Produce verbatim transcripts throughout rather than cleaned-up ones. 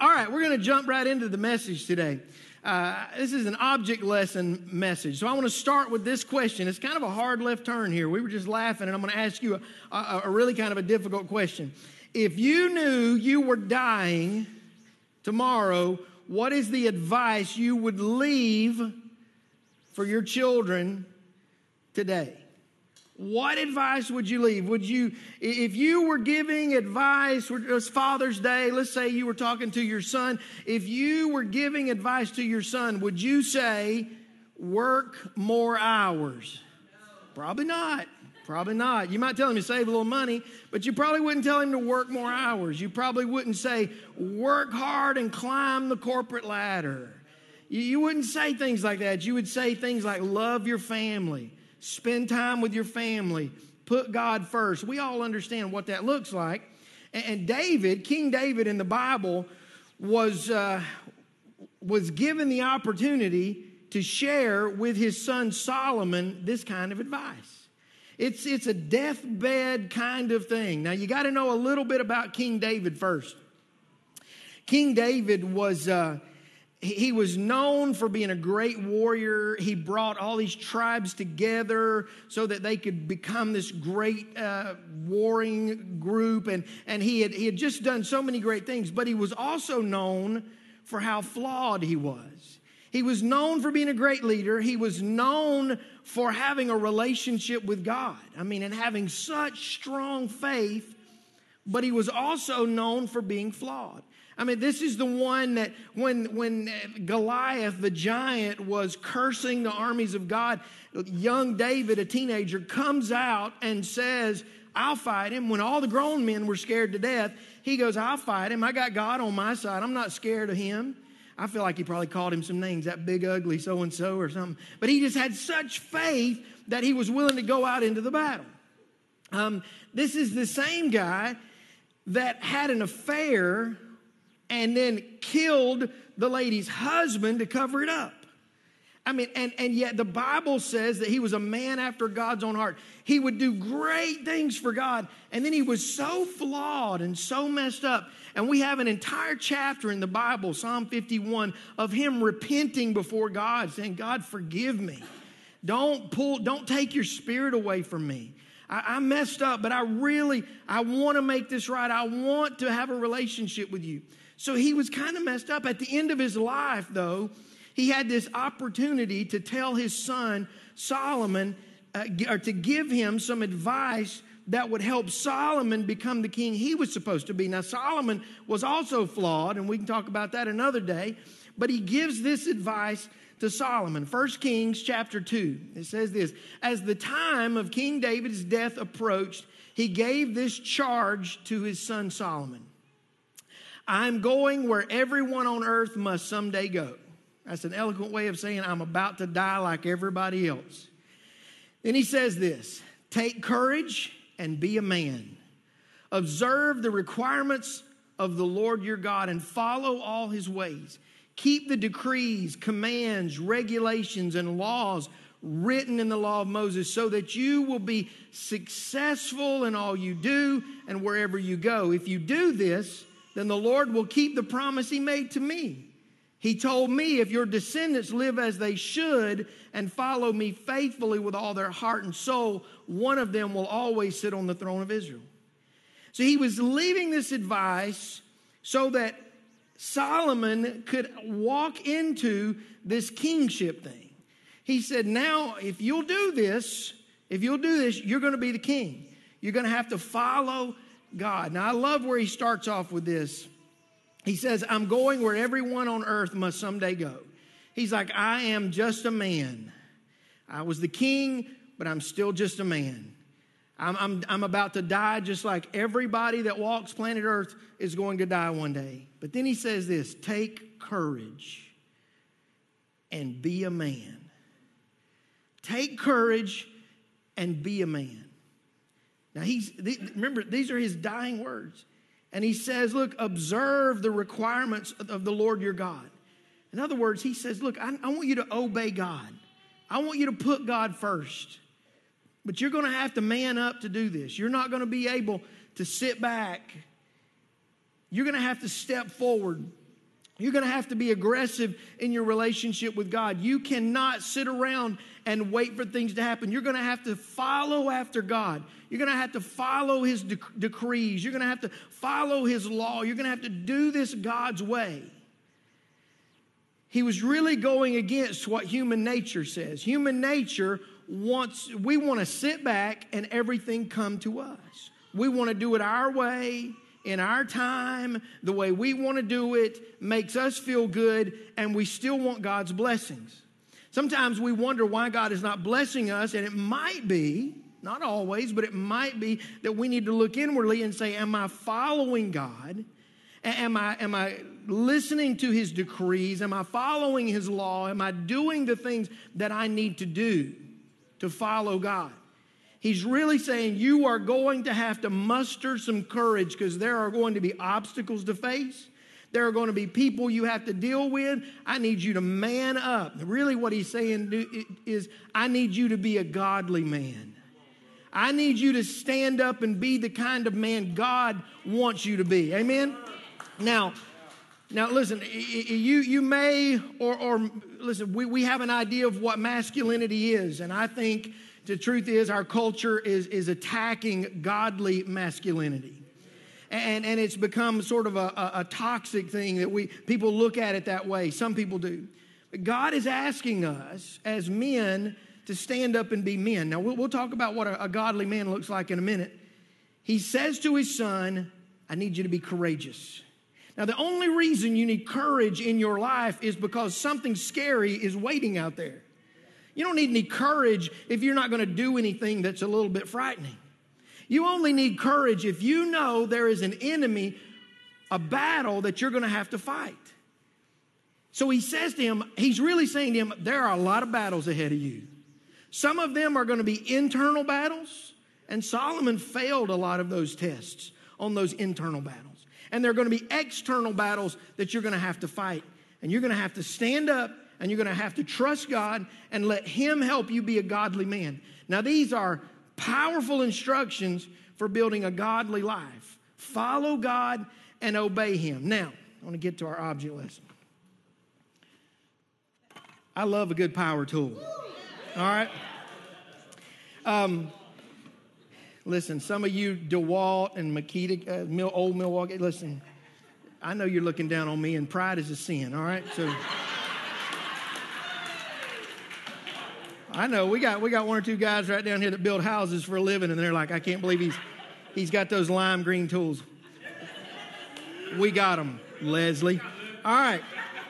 all right, we're going to jump right into the message today. Uh, this is an object lesson message. So I want to start with this question. It's kind of a hard left turn here. We were just laughing, and I'm going to ask you a, a, a really kind of a difficult question. If you knew you were dying tomorrow, what is the advice you would leave for your children today? What advice would you leave? Would you, if you were giving advice, it was Father's Day, let's say you were talking to your son. If you were giving advice to your son, would you say, work more hours? Probably not. Probably not. You might tell him to save a little money, but you probably wouldn't tell him to work more hours. You probably wouldn't say, work hard and climb the corporate ladder. You, you wouldn't say things like that. You would say things like, love your family. Spend time with your family. Put God first. We all understand what that looks like. And David, King David in the Bible, was, uh, was given the opportunity to share with his son Solomon this kind of advice. It's, it's a deathbed kind of thing. Now, you got to know a little bit about King David first. King David was... Uh, He was known for being a great warrior. He brought all these tribes together so that they could become this great uh, warring group. And, and he, had, he had just done so many great things. But he was also known for how flawed he was. He was known for being a great leader. He was known for having a relationship with God. I mean, and having such strong faith. But he was also known for being flawed. I mean, this is the one that when, when Goliath, the giant, was cursing the armies of God, young David, a teenager, comes out and says, I'll fight him. When all the grown men were scared to death, he goes, I'll fight him. I got God on my side. I'm not scared of him. I feel like he probably called him some names, that big, ugly so-and-so or something. But he just had such faith that he was willing to go out into the battle. Um, this is the same guy that had an affair and then killed the lady's husband to cover it up. I mean, and, and yet the Bible says that he was a man after God's own heart. He would do great things for God. And then he was so flawed and so messed up. And we have an entire chapter in the Bible, Psalm fifty-one, of him repenting before God, saying, God, forgive me. Don't pull, don't take your spirit away from me. I, I messed up, but I really, I want to make this right. I want to have a relationship with you. So he was kind of messed up. At the end of his life, though, he had this opportunity to tell his son, Solomon, uh, or to give him some advice that would help Solomon become the king he was supposed to be. Now, Solomon was also flawed, and we can talk about that another day, but he gives this advice to Solomon. First Kings chapter two, it says this, as the time of King David's death approached, he gave this charge to his son Solomon. I'm going where everyone on earth must someday go. That's an eloquent way of saying I'm about to die like everybody else. Then he says this, take courage and be a man. Observe the requirements of the Lord your God and follow all his ways. Keep the decrees, commands, regulations, and laws written in the law of Moses so that you will be successful in all you do and wherever you go. If you do this, then the Lord will keep the promise he made to me. He told me, if your descendants live as they should and follow me faithfully with all their heart and soul, one of them will always sit on the throne of Israel. So he was leaving this advice so that Solomon could walk into this kingship thing. He said, now, if you'll do this, if you'll do this, you're going to be the king. You're going to have to follow God. Now, I love where he starts off with this. He says, I'm going where everyone on earth must someday go. He's like, I am just a man. I was the king, but I'm still just a man. I'm, I'm, I'm about to die just like everybody that walks planet Earth is going to die one day. But then he says this, take courage and be a man. Take courage and be a man. Now, he's remember, these are his dying words. And he says, look, observe the requirements of the Lord your God. In other words, he says, look, I, I want you to obey God. I want you to put God first. But you're going to have to man up to do this. You're not going to be able to sit back. You're going to have to step forward You're going to have to be aggressive in your relationship with God. You cannot sit around and wait for things to happen. You're going to have to follow after God. You're going to have to follow His dec- decrees. You're going to have to follow His law. You're going to have to do this God's way. He was really going against what human nature says. Human nature wants, we want to sit back and everything come to us. We want to do it our way, in our time, the way we want to do it, makes us feel good, and we still want God's blessings. Sometimes we wonder why God is not blessing us, and it might be, not always, but it might be that we need to look inwardly and say, am I following God? Am I, am I listening to His decrees? Am I following His law? Am I doing the things that I need to do to follow God? He's really saying you are going to have to muster some courage because there are going to be obstacles to face. There are going to be people you have to deal with. I need you to man up. Really what he's saying is, I need you to be a godly man. I need you to stand up and be the kind of man God wants you to be. Amen? Now, now listen, you, you may, or, or listen, we, we have an idea of what masculinity is, and I think the truth is our culture is, is attacking godly masculinity. And, and it's become sort of a, a, a toxic thing that we people look at it that way. Some people do. But God is asking us as men to stand up and be men. Now, we'll, we'll talk about what a, a godly man looks like in a minute. He says to his son, I need you to be courageous. Now, the only reason you need courage in your life is because something scary is waiting out there. You don't need any courage if you're not going to do anything that's a little bit frightening. You only need courage if you know there is an enemy, a battle that you're going to have to fight. So he says to him, he's really saying to him, there are a lot of battles ahead of you. Some of them are going to be internal battles, and Solomon failed a lot of those tests on those internal battles. And there are going to be external battles that you're going to have to fight. And you're going to have to stand up, and you're going to have to trust God and let Him help you be a godly man. Now, these are powerful instructions for building a godly life. Follow God and obey Him. Now, I want to get to our object lesson. I love a good power tool. All right? Um, listen, some of you DeWalt and Makita, uh, old Milwaukee, listen, I know you're looking down on me, and pride is a sin, all right? So I know we got we got one or two guys right down here that build houses for a living, and they're like, I can't believe he's he's got those lime green tools. We got them, Leslie. All right.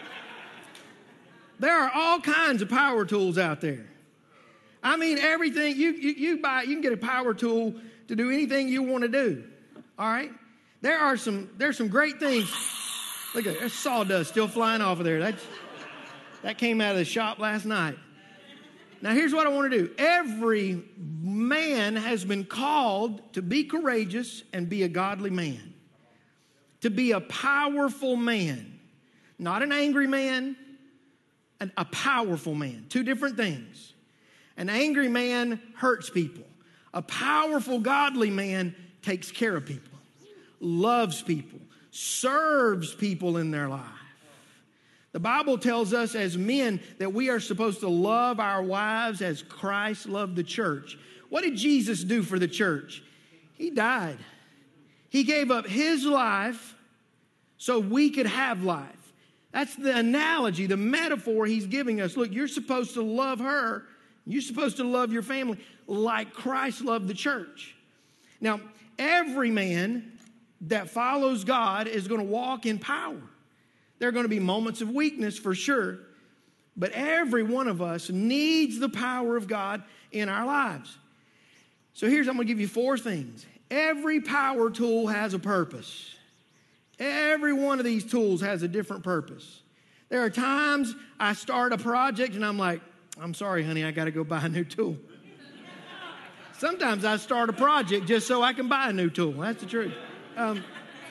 There are all kinds of power tools out there. I mean, everything you you, you buy, you can get a power tool to do anything you want to do. All right. There are some there's some great things. Look at there's sawdust still flying off of there. That's that came out of the shop last night. Now, here's what I want to do. Every man has been called to be courageous and be a godly man. To be a powerful man. Not an angry man, an, a powerful man. Two different things. An angry man hurts people. A powerful, godly man takes care of people, loves people, serves people in their life. The Bible tells us as men that we are supposed to love our wives as Christ loved the church. What did Jesus do for the church? He died. He gave up His life so we could have life. That's the analogy, the metaphor He's giving us. Look, you're supposed to love her. You're supposed to love your family like Christ loved the church. Now, every man that follows God is going to walk in power. There are going to be moments of weakness for sure, but every one of us needs the power of God in our lives. So here's, I'm going to give you four things. Every power tool has a purpose. Every one of these tools has a different purpose. There are times I start a project and I'm like, I'm sorry, honey, I got to go buy a new tool. Sometimes I start a project just so I can buy a new tool. That's the truth. Um,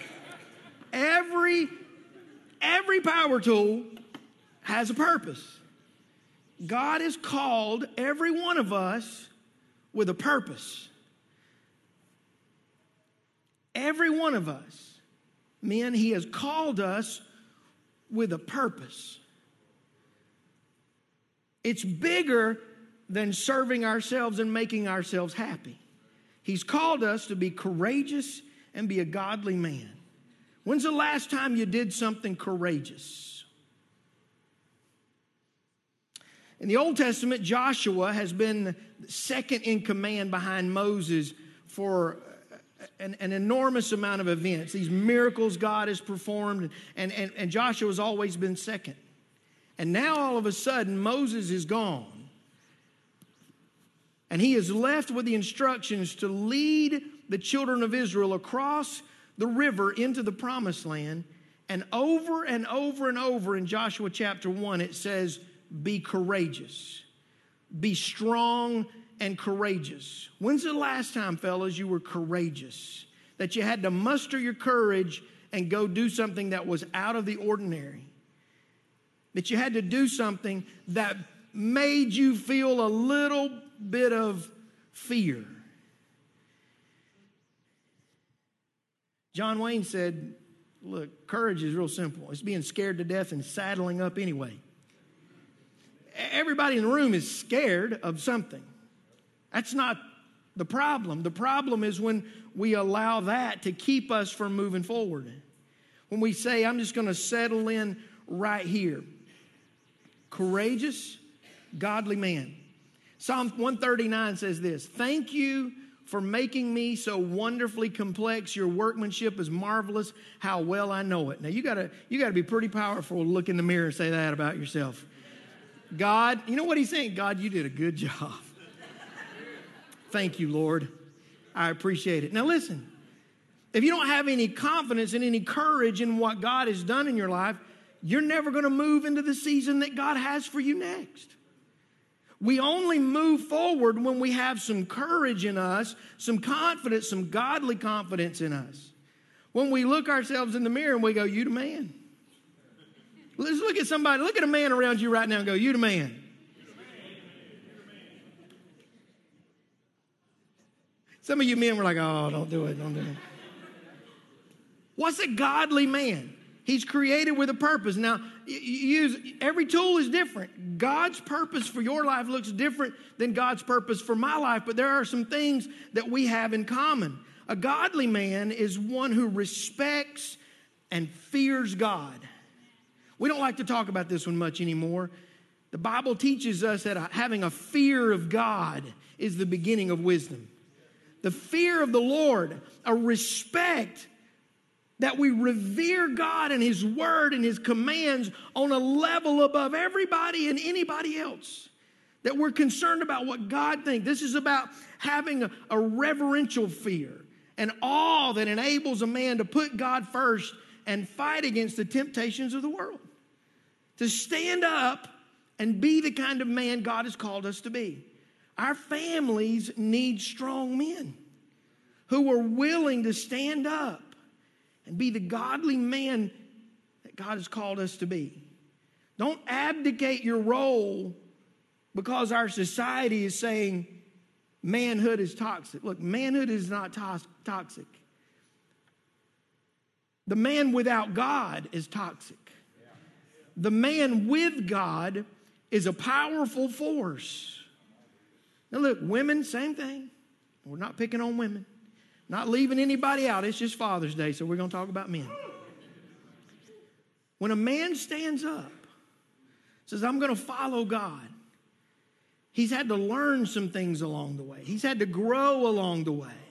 every Every power tool has a purpose. God has called every one of us with a purpose. Every one of us, men, He has called us with a purpose. It's bigger than serving ourselves and making ourselves happy. He's called us to be courageous and be a godly man. When's the last time you did something courageous? In the Old Testament, Joshua has been second in command behind Moses for an, an enormous amount of events. These miracles God has performed, and, and, and Joshua's always been second. And now all of a sudden, Moses is gone. And he is left with the instructions to lead the children of Israel across the river into the promised land. And over and over and over in Joshua chapter one, it says, be courageous. Be strong and courageous. When's the last time, fellas, you were courageous? That you had to muster your courage and go do something that was out of the ordinary? That you had to do something that made you feel a little bit of fear. John Wayne said, look, courage is real simple. It's being scared to death and saddling up anyway. Everybody in the room is scared of something. That's not the problem. The problem is when we allow that to keep us from moving forward. When we say, I'm just going to settle in right here. Courageous, godly man. Psalm one thirty-nine says this, thank you for making me so wonderfully complex. Your workmanship is marvelous. How well I know it. Now, you gotta, you gotta be pretty powerful to look in the mirror and say that about yourself. God, you know what he's saying? God, you did a good job. Thank you, Lord. I appreciate it. Now, listen, if you don't have any confidence and any courage in what God has done in your life, you're never going to move into the season that God has for you next. We only move forward when we have some courage in us, some confidence, some godly confidence in us. When we look ourselves in the mirror and we go, you the man. Let's look at somebody, look at a man around you right now and go, you the man. Some of you men were like, oh, don't do it, don't do it. What's a godly man? He's created with a purpose. Now, you use, every tool is different. God's purpose for your life looks different than God's purpose for my life, but there are some things that we have in common. A godly man is one who respects and fears God. We don't like to talk about this one much anymore. The Bible teaches us that having a fear of God is the beginning of wisdom. The fear of the Lord, a respect that we revere God and His Word and His commands on a level above everybody and anybody else. That we're concerned about what God thinks. This is about having a, a reverential fear and awe that enables a man to put God first and fight against the temptations of the world. To stand up and be the kind of man God has called us to be. Our families need strong men who are willing to stand up and be the godly man that God has called us to be. Don't abdicate your role because our society is saying manhood is toxic. Look, manhood is not to- toxic. The man without God is toxic. The man with God is a powerful force. Now look, women, same thing. We're not picking on women. Not leaving anybody out. It's just Father's Day, so we're going to talk about men. When a man stands up, says, I'm going to follow God, he's had to learn some things along the way. He's had to grow along the way.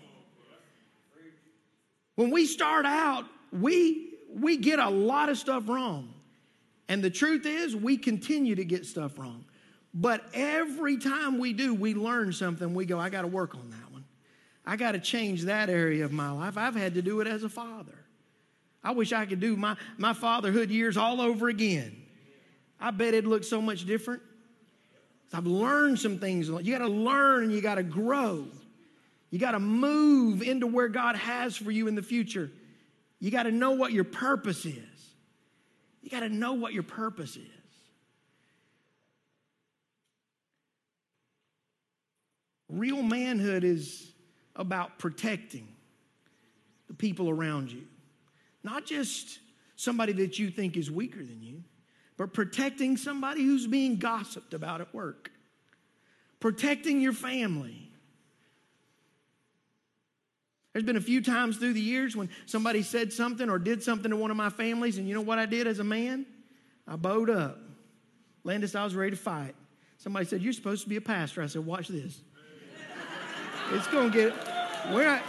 When we start out, we, we get a lot of stuff wrong. And the truth is, we continue to get stuff wrong. But every time we do, we learn something. We go, I got to work on that one. I got to change that area of my life. I've had to do it as a father. I wish I could do my, my fatherhood years all over again. I bet it'd look so much different. I've learned some things. You got to learn and you got to grow. You got to move into where God has for you in the future. You got to know what your purpose is. You got to know what your purpose is. Real manhood is about protecting the people around you. Not just somebody that you think is weaker than you, but protecting somebody who's being gossiped about at work, protecting your family. There's been a few times through the years when somebody said something or did something to one of my families, and you know what I did as a man? I bowed up. Landis, I was ready to fight. Somebody said, "You're supposed to be a pastor." I said, "Watch this." It's going to get, we're not,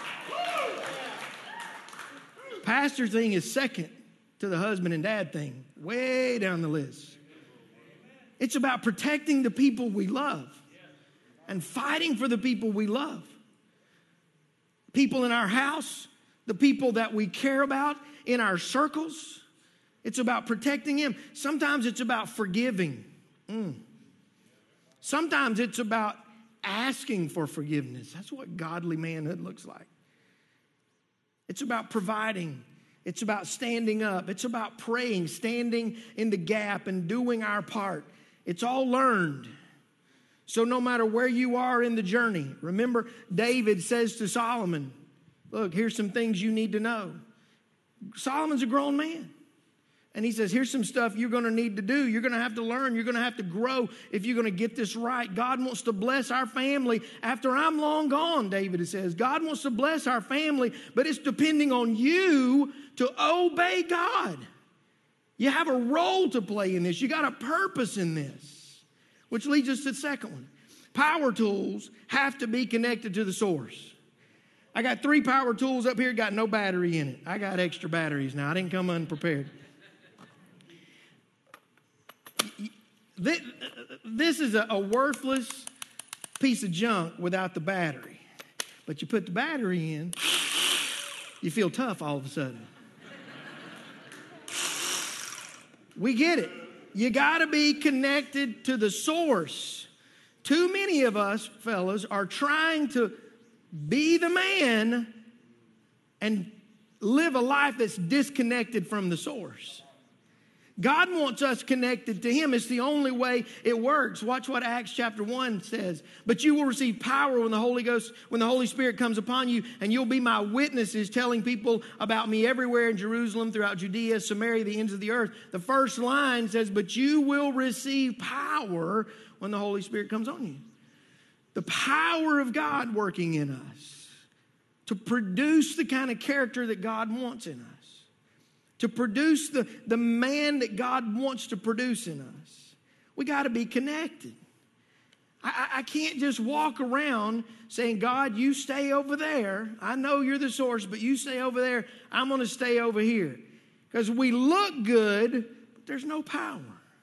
pastor thing is second to the husband and dad thing, way down the list. It's about protecting the people we love and fighting for the people we love. People in our house, the people that we care about in our circles. It's about protecting them. Sometimes it's about forgiving. Mm. Sometimes it's about asking for forgiveness. That's what godly manhood looks like. It's about providing. It's about standing up. It's about praying, standing in the gap and doing our part. It's all learned. So no matter where you are in the journey, remember David says to Solomon, look, here's some things you need to know. Solomon's a grown man. And he says, here's some stuff you're going to need to do. You're going to have to learn. You're going to have to grow if you're going to get this right. God wants to bless our family after I'm long gone, David says. God wants to bless our family, but it's depending on you to obey God. You have a role to play in this. You got a purpose in this. Which leads us to the second one. Power tools have to be connected to the source. I got three power tools up here, got no battery in it. I got extra batteries now. I didn't come unprepared. This is a worthless piece of junk without the battery. But you put the battery in, you feel tough all of a sudden. We get it. You got to be connected to the source. Too many of us, fellas, are trying to be the man and live a life that's disconnected from the source. God wants us connected to Him. It's the only way it works. Watch what Acts chapter one says. But you will receive power when the Holy Ghost, when the Holy Spirit comes upon you, and you'll be my witnesses, telling people about me everywhere in Jerusalem, throughout Judea, Samaria, the ends of the earth. The first line says, but you will receive power when the Holy Spirit comes on you. The power of God working in us to produce the kind of character that God wants in us. To produce the, the man that God wants to produce in us. We got to be connected. I, I can't just walk around saying, God, you stay over there. I know you're the source, but you stay over there. I'm going to stay over here. Because we look good, but there's no power.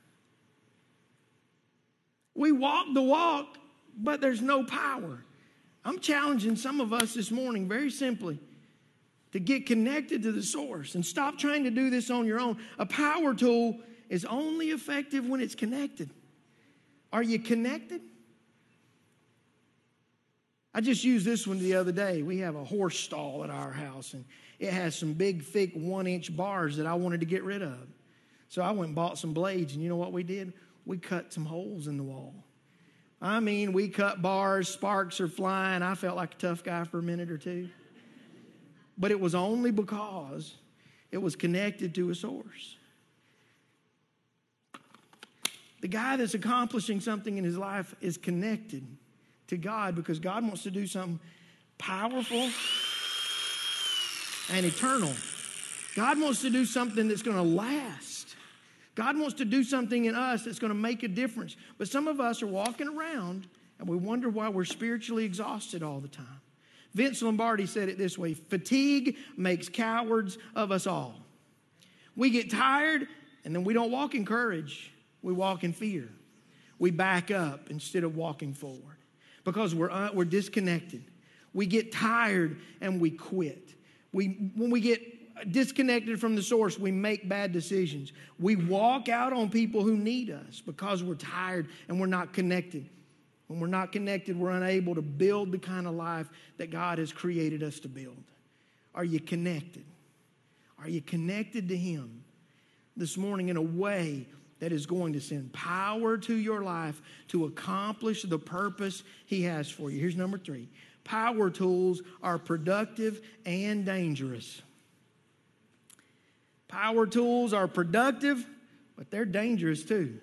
We walk the walk, but there's no power. I'm challenging some of us this morning very simply to get connected to the source and stop trying to do this on your own. A power tool is only effective when it's connected. Are you connected? I just used this one the other day. We have a horse stall at our house, and it has some big, thick one-inch bars that I wanted to get rid of. So I went and bought some blades, and you know what we did? We cut some holes in the wall. I mean, we cut bars, sparks are flying. I felt like a tough guy for a minute or two. But it was only because it was connected to a source. The guy that's accomplishing something in his life is connected to God because God wants to do something powerful and eternal. God wants to do something that's going to last. God wants to do something in us that's going to make a difference. But some of us are walking around and we wonder why we're spiritually exhausted all the time. Vince Lombardi said it this way: fatigue makes cowards of us all. We get tired and then we don't walk in courage. We walk in fear. We back up instead of walking forward because we're, uh, we're disconnected. We get tired and we quit. We, when we get disconnected from the source, we make bad decisions. We walk out on people who need us because we're tired and we're not connected. When we're not connected, we're unable to build the kind of life that God has created us to build. Are you connected? Are you connected to Him this morning in a way that is going to send power to your life to accomplish the purpose He has for you? Here's number three. Power tools are productive and dangerous. Power tools are productive, but they're dangerous too.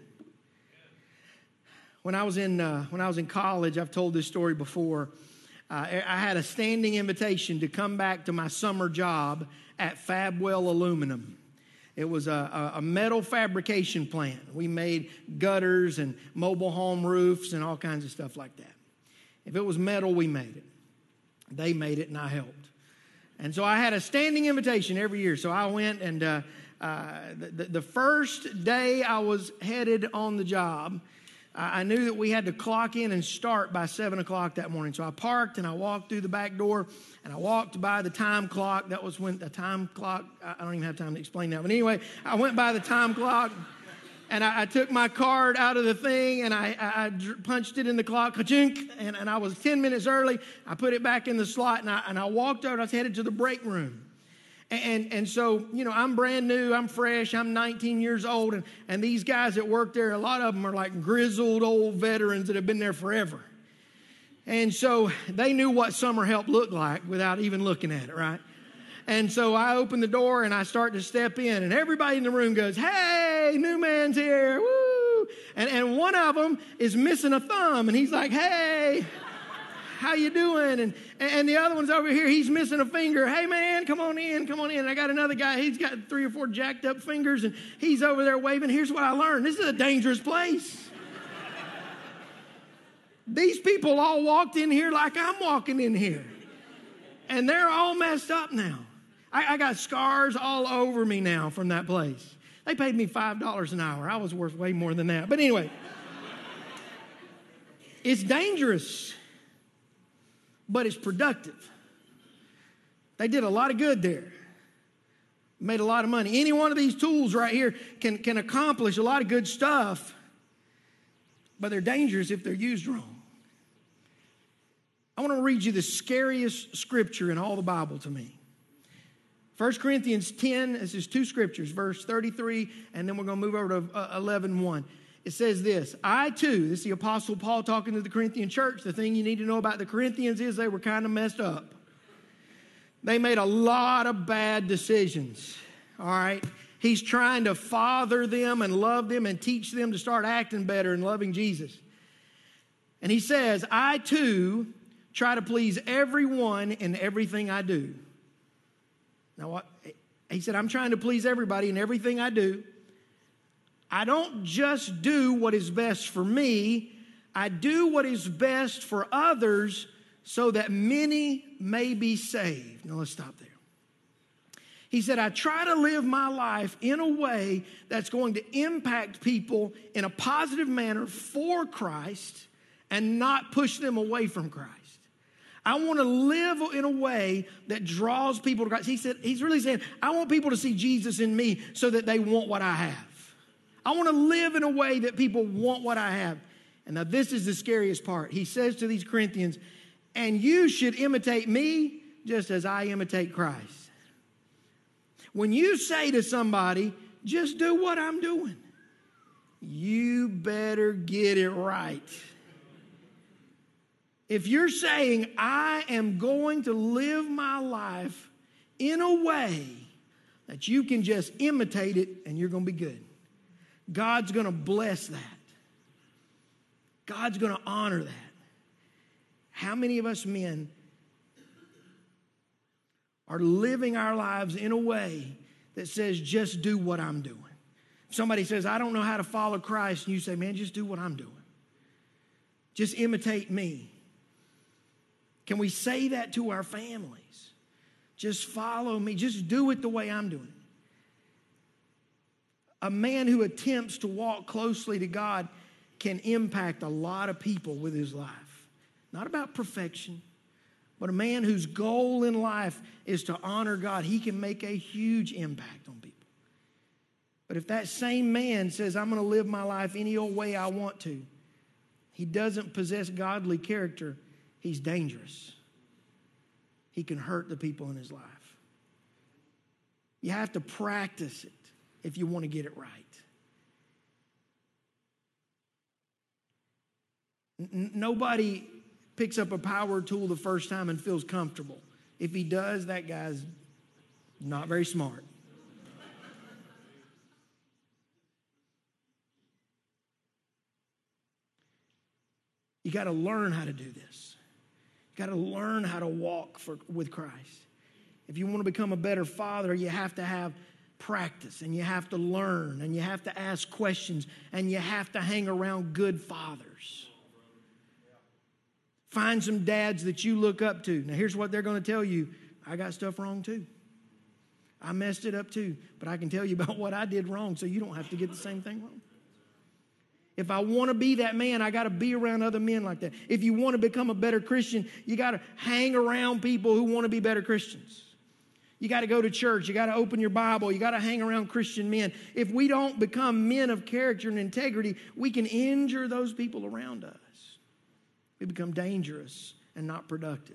When I was in uh, when I was in college, I've told this story before. Uh, I had a standing invitation to come back to my summer job at Fabwell Aluminum. It was a, a metal fabrication plant. We made gutters and mobile home roofs and all kinds of stuff like that. If it was metal, we made it. They made it, and I helped. And so I had a standing invitation every year. So I went, and uh, uh, the, the first day I was headed on the job, I knew that we had to clock in and start by seven o'clock that morning. So I parked and I walked through the back door and I walked by the time clock. That was when the time clock, I don't even have time to explain that. But anyway, I went by the time clock and I, I took my card out of the thing and I, I, I punched it in the clock, ka-chink, and, and I was ten minutes early. I put it back in the slot and I, and I walked over and I was headed to the break room. And, and so, you know, I'm brand new, I'm fresh, I'm nineteen years old, and, and these guys that work there, a lot of them are like grizzled old veterans that have been there forever. And so they knew what summer help looked like without even looking at it, right? And so I open the door and I start to step in, and everybody in the room goes, "Hey, new man's here, woo!" And, and one of them is missing a thumb, and he's like, "Hey, how you doing?" And and the other one's over here, he's missing a finger. "Hey man, come on in, come on in." And I got another guy, he's got three or four jacked up fingers and he's over there waving. Here's what I learned. This is a dangerous place. These people all walked in here like I'm walking in here. And they're all messed up now. I, I got scars all over me now from that place. They paid me five dollars an hour. I was worth way more than that. But anyway, it's dangerous, but it's productive. They did a lot of good there. Made a lot of money. Any one of these tools right here can, can accomplish a lot of good stuff, but they're dangerous if they're used wrong. I want to read you the scariest scripture in all the Bible to me. First Corinthians ten, this is two scriptures, verse thirty-three, and then we're going to move over to eleven one. It says this: "I too," this is the Apostle Paul talking to the Corinthian church. The thing you need to know about the Corinthians is they were kind of messed up. They made a lot of bad decisions, all right? He's trying to father them and love them and teach them to start acting better and loving Jesus. And he says, "I too try to please everyone in everything I do." Now, what? He said, I'm trying to please everybody in everything I do. I don't just do what is best for me. I do what is best for others so that many may be saved. Now, let's stop there. He said, I try to live my life in a way that's going to impact people in a positive manner for Christ and not push them away from Christ. I want to live in a way that draws people to Christ. He said, he's really saying, I want people to see Jesus in me so that they want what I have. I want to live in a way that people want what I have. And now this is the scariest part. He says to these Corinthians, and you should imitate me just as I imitate Christ. When you say to somebody, just do what I'm doing, you better get it right. If you're saying, I am going to live my life in a way that you can just imitate it and you're going to be good, God's going to bless that. God's going to honor that. How many of us men are living our lives in a way that says, just do what I'm doing? If somebody says, I don't know how to follow Christ, and you say, man, just do what I'm doing. Just imitate me. Can we say that to our families? Just follow me. Just do it the way I'm doing it. A man who attempts to walk closely to God can impact a lot of people with his life. Not about perfection, but a man whose goal in life is to honor God. He can make a huge impact on people. But if that same man says, I'm going to live my life any old way I want to, he doesn't possess godly character. He's dangerous. He can hurt the people in his life. You have to practice it if you want to get it right. N- nobody picks up a power tool the first time and feels comfortable. If he does, that guy's not very smart. You got to learn how to do this. You got to learn how to walk for, with Christ. If you want to become a better father, you have to have practice, and you have to learn, and you have to ask questions, and you have to hang around good fathers. Find some dads that you look up to. Now, here's what they're going to tell you. I got stuff wrong too. I messed it up too, but I can tell you about what I did wrong so you don't have to get the same thing wrong. If I want to be that man, I got to be around other men like that. If you want to become a better Christian, you got to hang around people who want to be better Christians. You got to go to church. You got to open your Bible. You got to hang around Christian men. If we don't become men of character and integrity, we can injure those people around us. We become dangerous and not productive.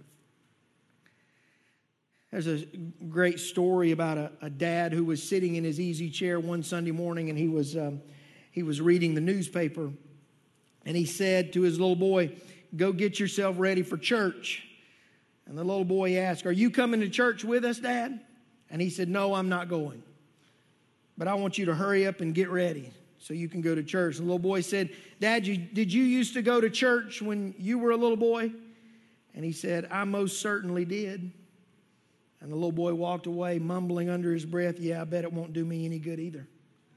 There's a great story about a, a dad who was sitting in his easy chair one Sunday morning, and he was um, he was reading the newspaper, and he said to his little boy, "Go get yourself ready for church." And the little boy asked, "Are you coming to church with us, Dad?" And he said, "No, I'm not going. But I want you to hurry up and get ready so you can go to church." And the little boy said, "Dad, you, did you used to go to church when you were a little boy?" And he said, "I most certainly did." And the little boy walked away, mumbling under his breath, "Yeah, I bet it won't do me any good either."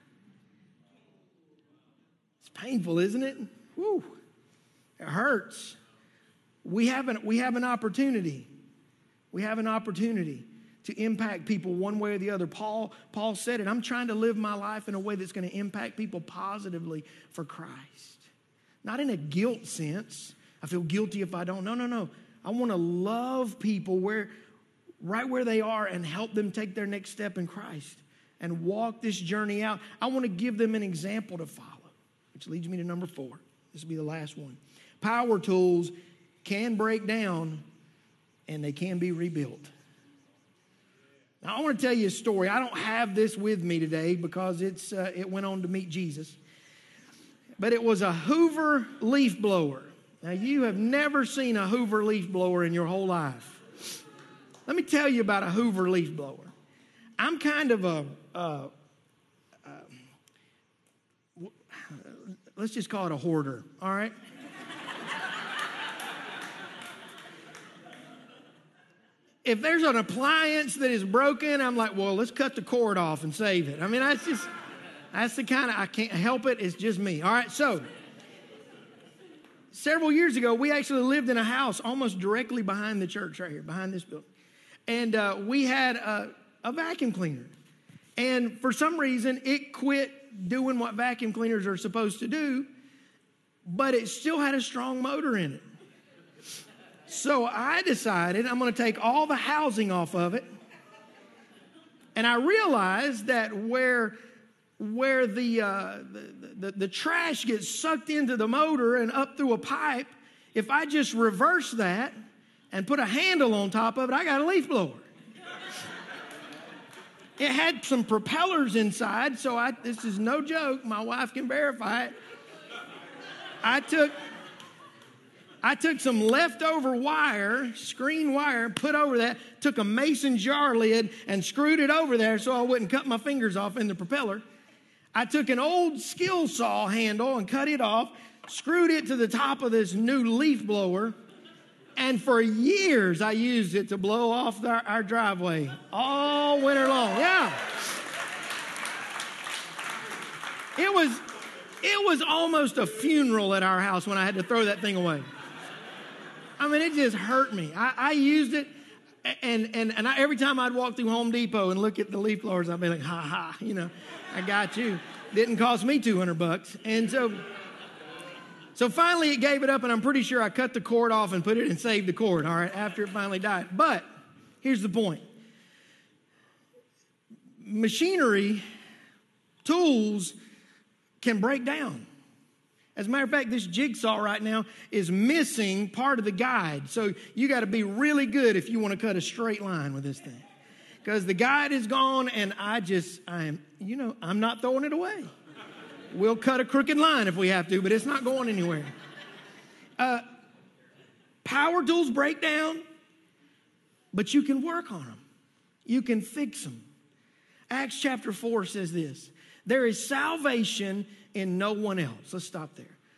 It's painful, isn't it? Whew. It hurts. We have an, we have an opportunity. We have an opportunity to impact people one way or the other. Paul, Paul said it. I'm trying to live my life in a way that's going to impact people positively for Christ. Not in a guilt sense. I feel guilty if I don't. No, no, no. I want to love people where, right where they are and help them take their next step in Christ and walk this journey out. I want to give them an example to follow, which leads me to number four. This will be the last one. Power tools can break down and they can be rebuilt. Now, I want to tell you a story. I don't have this with me today because it's uh, it went on to meet Jesus. But it was a Hoover leaf blower. Now, you have never seen a Hoover leaf blower in your whole life. Let me tell you about a Hoover leaf blower. I'm kind of a, uh, uh, let's just call it a hoarder, all right? If there's an appliance that is broken, I'm like, well, let's cut the cord off and save it. I mean, that's just, that's the kind of, I can't help it. It's just me. All right, so several years ago, we actually lived in a house almost directly behind the church right here, behind this building. And uh, we had a, a vacuum cleaner. And for some reason, it quit doing what vacuum cleaners are supposed to do, but it still had a strong motor in it. So I decided I'm going to take all the housing off of it. And I realized that where, where the, uh, the, the, the trash gets sucked into the motor and up through a pipe, if I just reverse that and put a handle on top of it, I got a leaf blower. It had some propellers inside, so I, this is no joke. My wife can verify it. I took... I took some leftover wire, screen wire, put over that, took a mason jar lid and screwed it over there so I wouldn't cut my fingers off in the propeller. I took an old skill saw handle and cut it off, screwed it to the top of this new leaf blower, and for years I used it to blow off our, our driveway all winter long. Yeah. It was, it was almost a funeral at our house when I had to throw that thing away. I mean, it just hurt me. I, I used it, and and and I, every time I'd walk through Home Depot and look at the leaf blowers, I'd be like, ha ha, you know, I got you. Didn't cost me two hundred bucks. And so, so finally it gave it up, and I'm pretty sure I cut the cord off and put it and saved the cord, all right, after it finally died. But here's the point. Machinery, tools can break down. As a matter of fact, this jigsaw right now is missing part of the guide. So you got to be really good if you want to cut a straight line with this thing. Because the guide is gone, and I just, I am, you know, I'm not throwing it away. We'll cut a crooked line if we have to, but it's not going anywhere. Uh, power tools break down, but you can work on them. You can fix them. Acts chapter four says this. There is salvation in no one else. Let's stop there.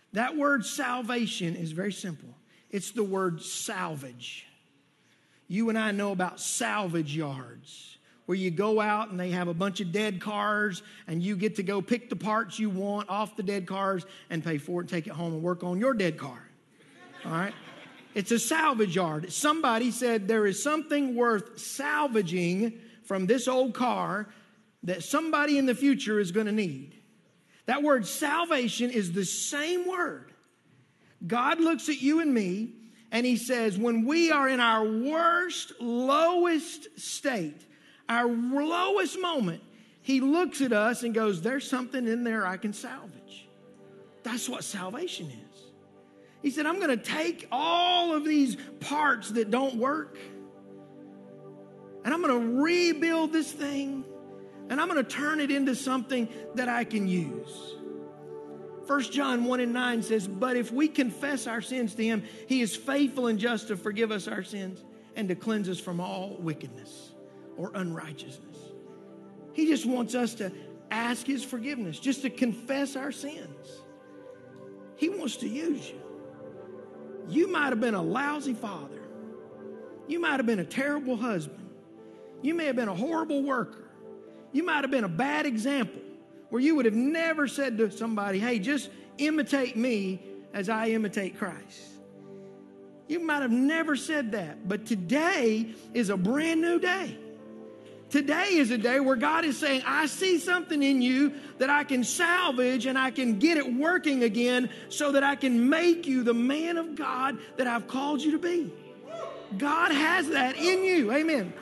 That word salvation is very simple. It's the word salvage. You and I know about salvage yards, where you go out and they have a bunch of dead cars and you get to go pick the parts you want off the dead cars and pay for it and take it home and work on your dead car. All right? It's a salvage yard. Somebody said there is something worth salvaging from this old car that somebody in the future is going to need. That word salvation is the same word. God looks at you and me and he says, when we are in our worst, lowest state, our lowest moment, he looks at us and goes, there's something in there I can salvage. That's what salvation is. He said, I'm going to take all of these parts that don't work and I'm going to rebuild this thing and I'm going to turn it into something that I can use. First John one and nine says, but if we confess our sins to him, he is faithful and just to forgive us our sins and to cleanse us from all wickedness or unrighteousness. He just wants us to ask his forgiveness, just to confess our sins. He wants to use you. You might have been a lousy father. You might have been a terrible husband. You may have been a horrible worker. You might have been a bad example where you would have never said to somebody, hey, just imitate me as I imitate Christ. You might have never said that, but today is a brand new day. Today is a day where God is saying, I see something in you that I can salvage and I can get it working again so that I can make you the man of God that I've called you to be. God has that in you. Amen.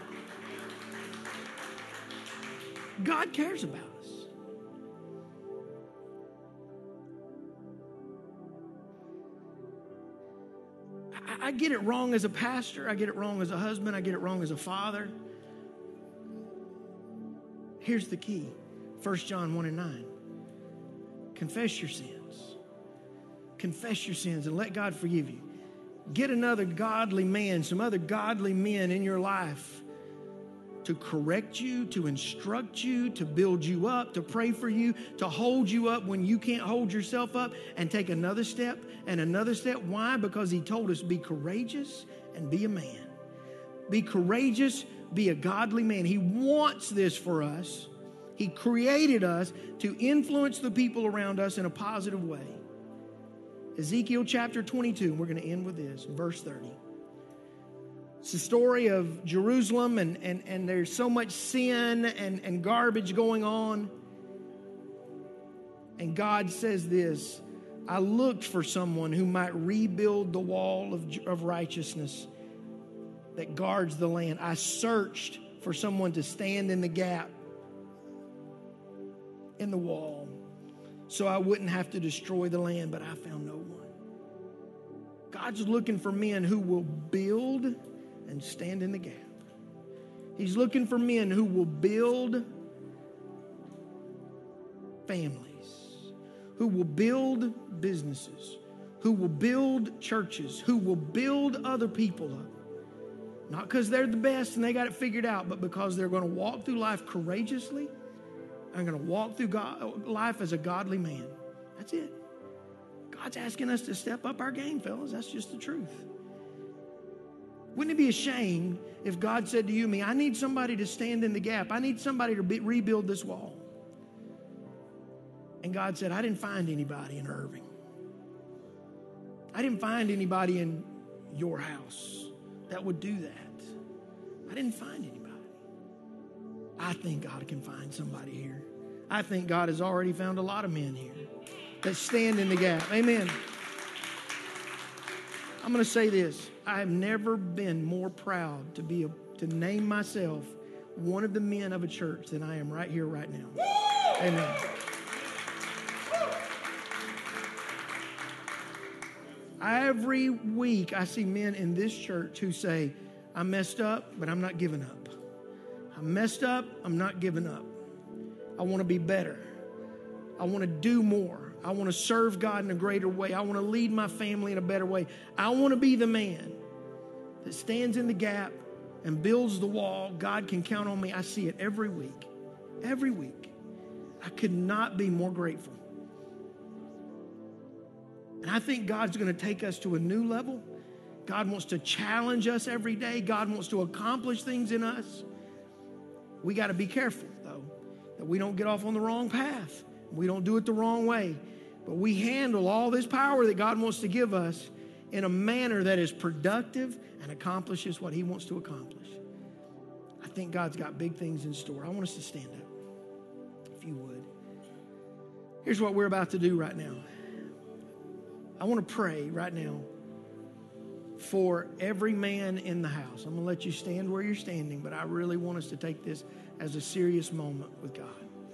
God cares about us. I, I get it wrong as a pastor. I get it wrong as a husband. I get it wrong as a father. Here's the key. First John one and nine. Confess your sins. Confess your sins and let God forgive you. Get another godly man, some other godly men in your life to correct you, to instruct you, to build you up, to pray for you, to hold you up when you can't hold yourself up, and take another step and another step. Why? Because he told us, be courageous and be a man. Be courageous, be a godly man. He wants this for us. He created us to influence the people around us in a positive way. Ezekiel chapter twenty-two, we're going to end with this, verse thirty. It's the story of Jerusalem, and, and, and there's so much sin and, and garbage going on. And God says this, I looked for someone who might rebuild the wall of, of righteousness that guards the land. I searched for someone to stand in the gap in the wall so I wouldn't have to destroy the land, but I found no one. God's looking for men who will build and stand in the gap. He's looking for men who will build families, who will build businesses, who will build churches, who will build other people up. Not because they're the best and they got it figured out, but because they're going to walk through life courageously and going to walk through God, life as a godly man. That's it. God's asking us to step up our game, fellas. That's just the truth. Wouldn't it be a shame if God said to you and me, I need somebody to stand in the gap. I need somebody to be, rebuild this wall. And God said, I didn't find anybody in Irving. I didn't find anybody in your house that would do that. I didn't find anybody. I think God can find somebody here. I think God has already found a lot of men here that stand in the gap. Amen. I'm going to say this. I have never been more proud to be a, to name myself one of the men of a church than I am right here, right now. Amen. Every week I see men in this church who say, I messed up, but I'm not giving up. I messed up, I'm not giving up. I want to be better. I want to do more. I want to serve God in a greater way. I want to lead my family in a better way. I want to be the man that stands in the gap and builds the wall. God can count on me. I see it every week. Every week. I could not be more grateful. And I think God's going to take us to a new level. God wants to challenge us every day. God wants to accomplish things in us. We got to be careful, though, that we don't get off on the wrong path. We don't do it the wrong way. But we handle all this power that God wants to give us in a manner that is productive and accomplishes what he wants to accomplish. I think God's got big things in store. I want us to stand up, if you would. Here's what we're about to do right now. I want to pray right now for every man in the house. I'm going to let you stand where you're standing, but I really want us to take this as a serious moment with God.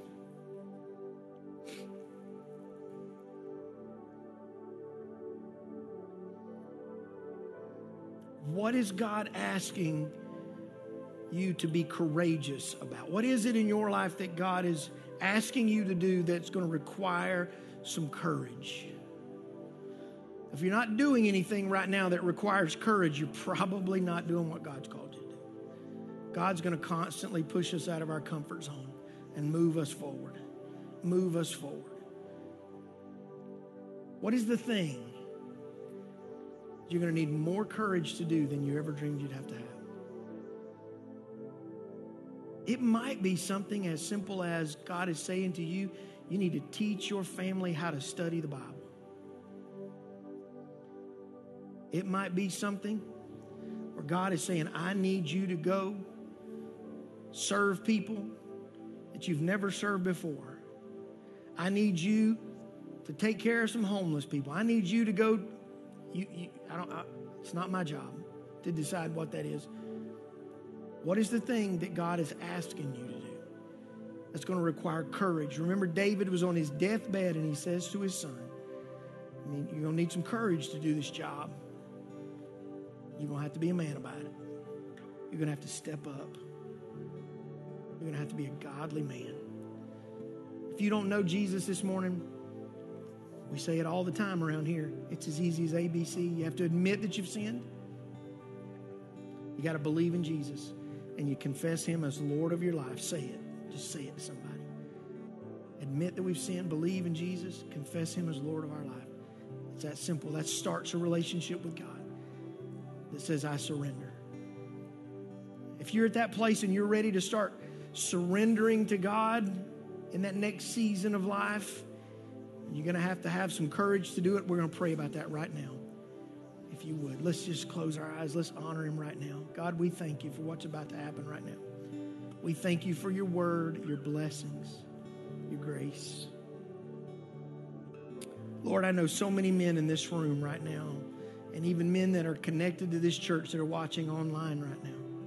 What is God asking you to be courageous about? What is it in your life that God is asking you to do that's going to require some courage? If you're not doing anything right now that requires courage, you're probably not doing what God's called you to do. God's going to constantly push us out of our comfort zone and move us forward. Move us forward. What is the thing you're going to need more courage to do than you ever dreamed you'd have to have? It might be something as simple as God is saying to you, you need to teach your family how to study the Bible. It might be something where God is saying, I need you to go serve people that you've never served before. I need you to take care of some homeless people. I need you to go, you, you, I don't, I, it's not my job to decide what that is. What is the thing that God is asking you to do that's going to require courage? Remember, David was on his deathbed and he says to his son, I mean, you're going to need some courage to do this job. You're going to have to be a man about it. You're going to have to step up. You're going to have to be a godly man. If you don't know Jesus this morning, we say it all the time around here. It's as easy as A B C. You have to admit that you've sinned. You got to believe in Jesus. And you confess him as Lord of your life. Say it. Just say it to somebody. Admit that we've sinned. Believe in Jesus. Confess him as Lord of our life. It's that simple. That starts a relationship with God that says, I surrender. If you're at that place and you're ready to start surrendering to God in that next season of life, you're going to have to have some courage to do it. We're going to pray about that right now. If you would, let's just close our eyes. Let's honor him right now. God, we thank you for what's about to happen right now. We thank you for your word, your blessings, your grace. Lord, I know so many men in this room right now, and even men that are connected to this church that are watching online right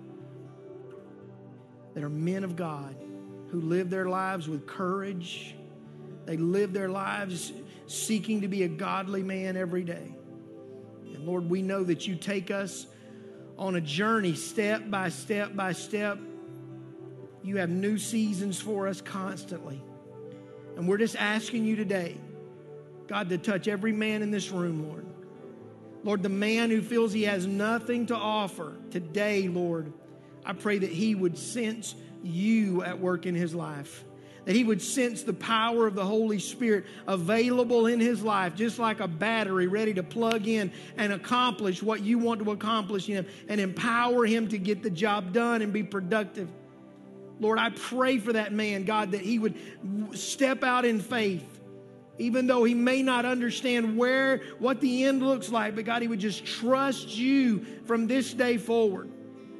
now, that are men of God who live their lives with courage. They live their lives seeking to be a godly man every day. And Lord, we know that you take us on a journey step by step by step. You have new seasons for us constantly. And we're just asking you today, God, to touch every man in this room, Lord. Lord, the man who feels he has nothing to offer today, Lord, I pray that he would sense you at work in his life. That he would sense the power of the Holy Spirit available in his life, just like a battery ready to plug in and accomplish what you want to accomplish in him and empower him to get the job done and be productive. Lord, I pray for that man, God, that he would step out in faith, even though he may not understand where, what the end looks like, but God, he would just trust you from this day forward.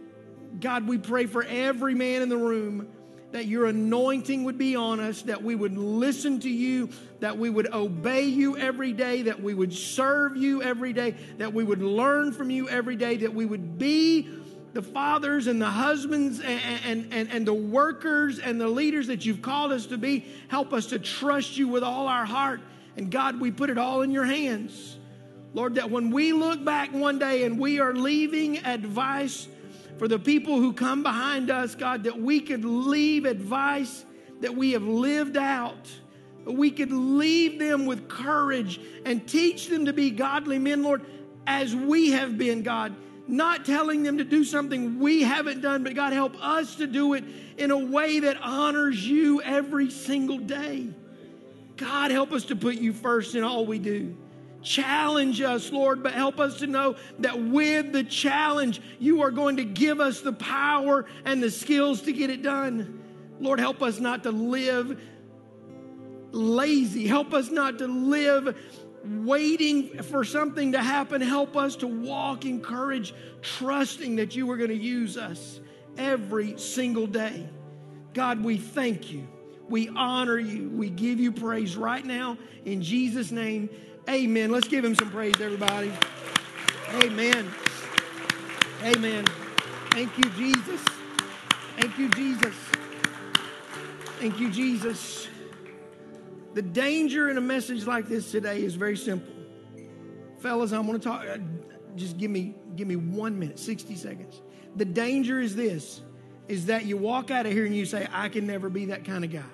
God, we pray for every man in the room that your anointing would be on us, that we would listen to you, that we would obey you every day, that we would serve you every day, that we would learn from you every day, that we would be the fathers and the husbands and, and, and, and the workers and the leaders that you've called us to be. Help us to trust you with all our heart. And God, we put it all in your hands. Lord, that when we look back one day and we are leaving advice for the people who come behind us, God, that we could leave advice that we have lived out. We could leave them with courage and teach them to be godly men, Lord, as we have been, God. Not telling them to do something we haven't done, but God, help us to do it in a way that honors you every single day. God, help us to put you first in all we do. Challenge us, Lord, but help us to know that with the challenge, you are going to give us the power and the skills to get it done. Lord, help us not to live lazy. Help us not to live waiting for something to happen. Help us to walk in courage, trusting that you are going to use us every single day. God, we thank you. We honor you. We give you praise right now in Jesus' name. Amen. Let's give him some praise, everybody. Amen. Amen. Thank you, Jesus. Thank you, Jesus. Thank you, Jesus. The danger in a message like this today is very simple. Fellas, I'm going to talk. Just give me, give me one minute, sixty seconds. The danger is this, is that you walk out of here and you say, I can never be that kind of guy.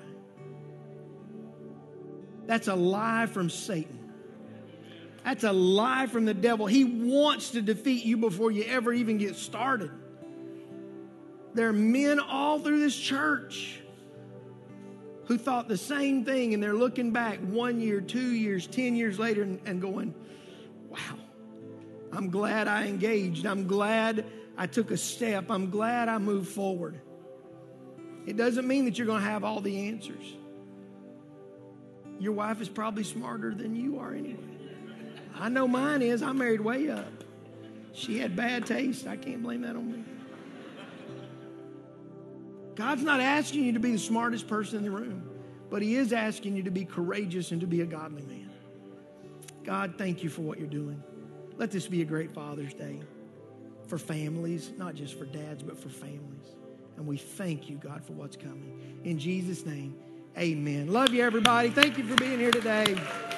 That's a lie from Satan. That's a lie from the devil. He wants to defeat you before you ever even get started. There are men all through this church who thought the same thing, and they're looking back one year, two years, ten years later and, and going, wow, I'm glad I engaged. I'm glad I took a step. I'm glad I moved forward. It doesn't mean that you're going to have all the answers. Your wife is probably smarter than you are anyway. I know mine is. I married way up. She had bad taste. I can't blame that on me. God's not asking you to be the smartest person in the room, but he is asking you to be courageous and to be a godly man. God, thank you for what you're doing. Let this be a great Father's Day for families, not just for dads, but for families. And we thank you, God, for what's coming. In Jesus' name, amen. Love you, everybody. Thank you for being here today.